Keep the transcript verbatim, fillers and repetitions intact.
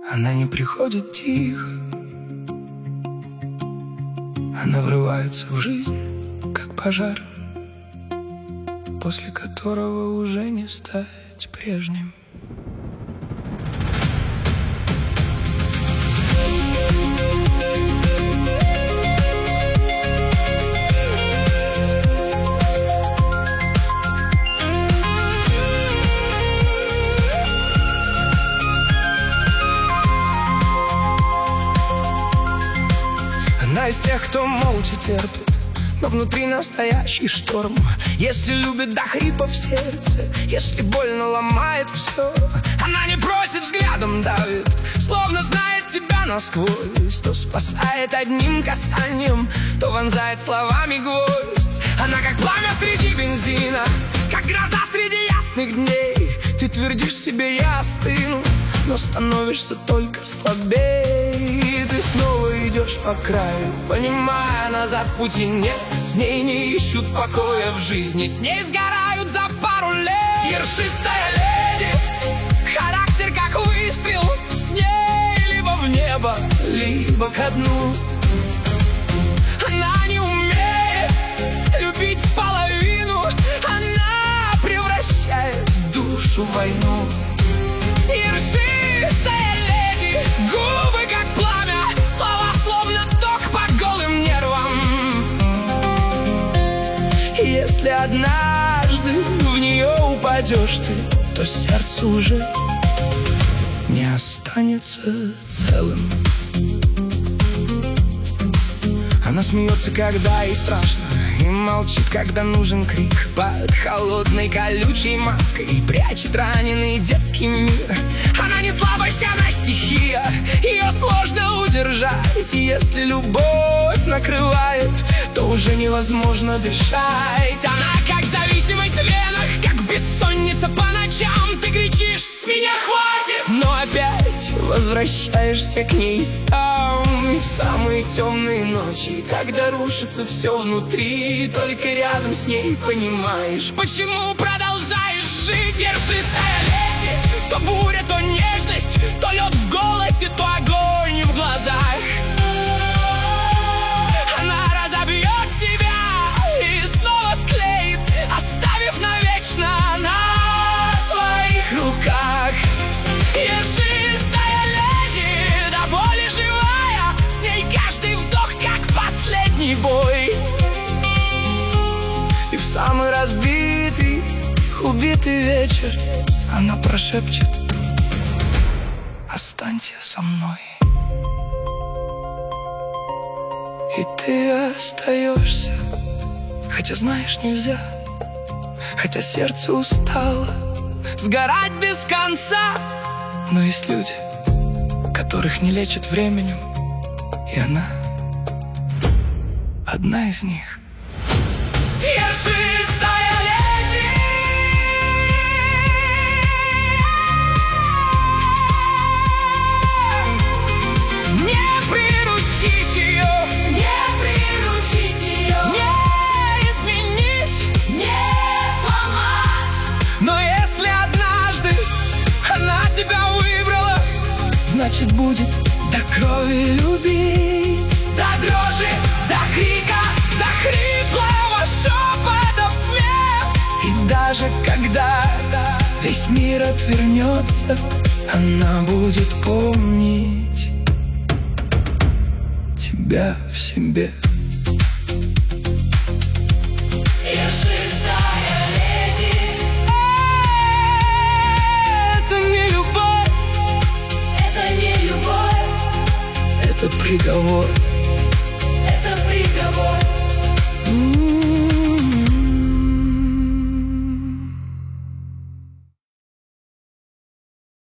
Она не приходит тихо, она врывается в жизнь, как пожар, после которого уже не стать прежним. Она из тех, кто молча терпит, но внутри настоящий шторм. Если любит до хрипа в сердце, если больно ломает все, она не бросит, взглядом давит, словно знает тебя насквозь. То спасает одним касанием, то вонзает словами гвоздь. Она как пламя среди бензина, как гроза среди ясных дней. Ты твердишь себе: я остыну, но становишься только слабее. И ты снова идешь по краю, понимая, назад пути нет. С ней не ищут покоя в жизни, с ней сгорают за пару лет. Ершистая леди, характер как выстрел, с ней либо в небо, либо ко дну. Она не умеет любить в половину, она превращает душу в войну. Ершистая леди, губы как пламя, слова словно ток по голым нервам. И если однажды в нее упадешь ты, то сердце уже не останется целым. Она смеется, когда ей страшно, и молчит, когда нужен крик. Под холодной колючей маской прячет раненый детский мир. Она не слабость, она стихия, ее сложно удержать. И если любовь накрывает, то уже невозможно дышать. Она как зависимость в венах, как бессонница по ночам. Ты кричишь: с меня хватит! Но опять возвращаешься к ней сам. И в самые темные ночи, когда рушится все внутри, только рядом с ней понимаешь, почему продолжаешь жить. Ершистая леди, то буря, то нежность, то лед в голосе, то огонь в глазах. Она разобьет тебя и снова склеит, оставив навечно на своих руках. Ершистая леди, до боли живая, с ней каждый вдох как последний бой. И в самый разбитый, убитый вечер она прошепчет: останься со мной. И ты остаешься, хотя знаешь, нельзя, хотя сердце устало сгорать без конца. Но есть люди, которых не лечат временем, и она одна из них. Ершистая леди, не приручить ее, не приручить ее, не изменить, не сломать. Но если однажды она тебя выбрала, значит будет до крови любить, до дрожи, до крика, до хриплого шепота в тьме. И даже когда весь мир отвернется, она будет помнить тебя в себе. Ершистая леди, Это не любовь, это не любовь, это приговор.